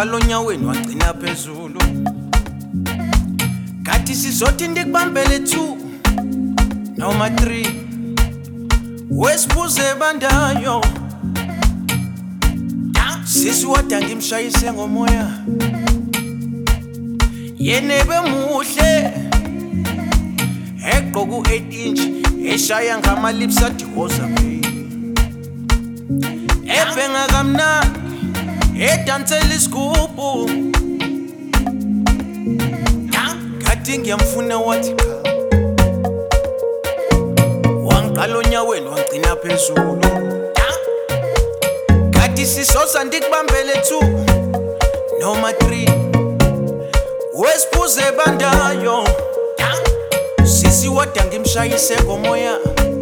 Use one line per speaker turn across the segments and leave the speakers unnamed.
Waqala onyaweni wagcina phezulu kathi sizothi ndikubambele 2 noma 3 wesibuze bandayo sisi wada ngimshayise ngomoya yenebe muhle egqoka u8 inch eshaya ngama-lips adihoza ebhenga kamnandi edansela isigubhu ngathi ngiyamfuna wathi cha wangiqala onyaweni wangcina phezulu ngathi sisosa ndikubambele 2 noma 3 wesibuze bandayo sisi wada ngimshayise ngomoya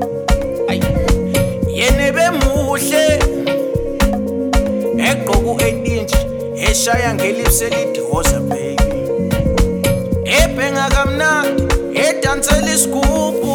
yenebe muhle egqoka u8 inch eshaya ngelipsi elidihoza baby ebhenga kamnandi edansela isigubhu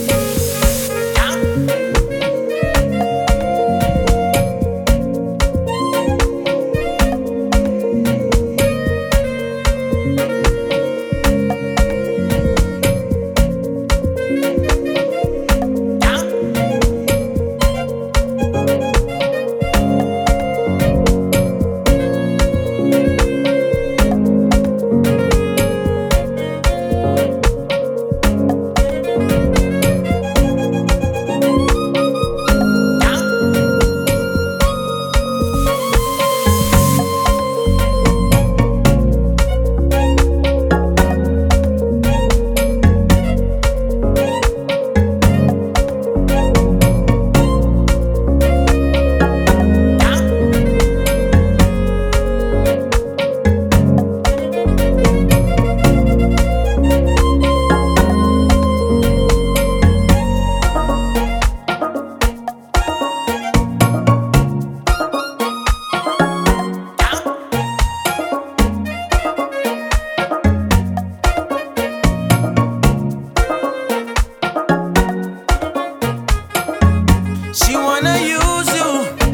She wanna use you.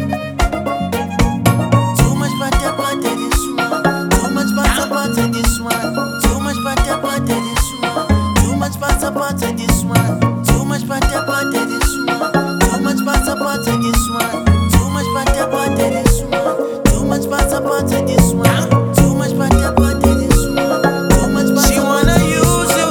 Too much butter, butter this one. Too much butter, butter this one. Too much butter, butter this one. Too much butter, butter this one. Too much butter, butter this one. Too much butter, butter this one. Too much butter, butter this one. Too much butter, butter this one. Too much butter, butter this one. Too much butter. She wanna use you.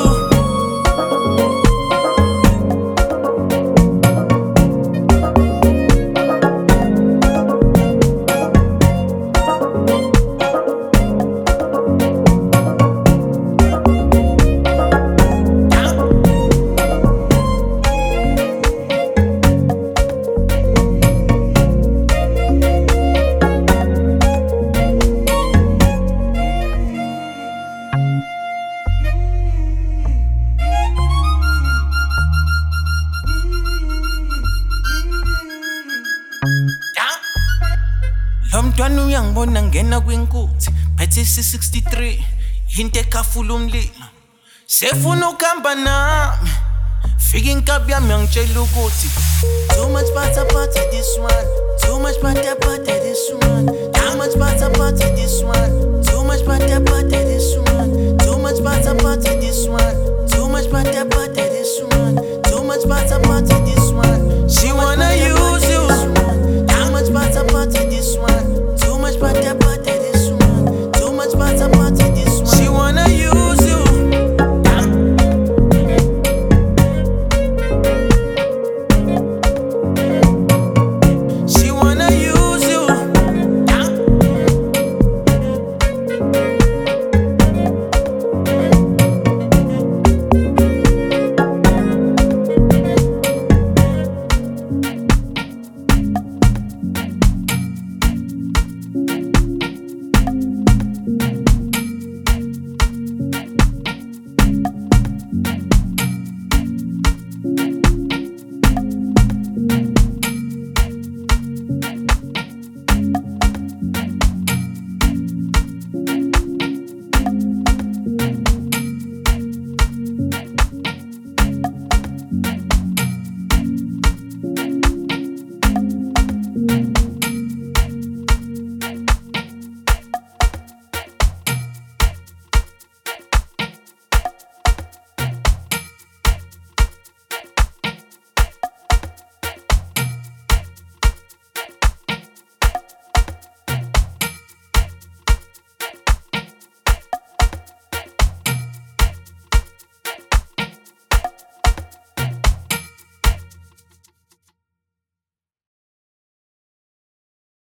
Lo mntwana uyangibona ngena kwinkuthi phethe C63 into ekhafula umlilo sefuna ukuhamba nami fika inkabi yami yangitshela ukuthi too much butter butter this one, too much butter butter this one, too much butter butter this one.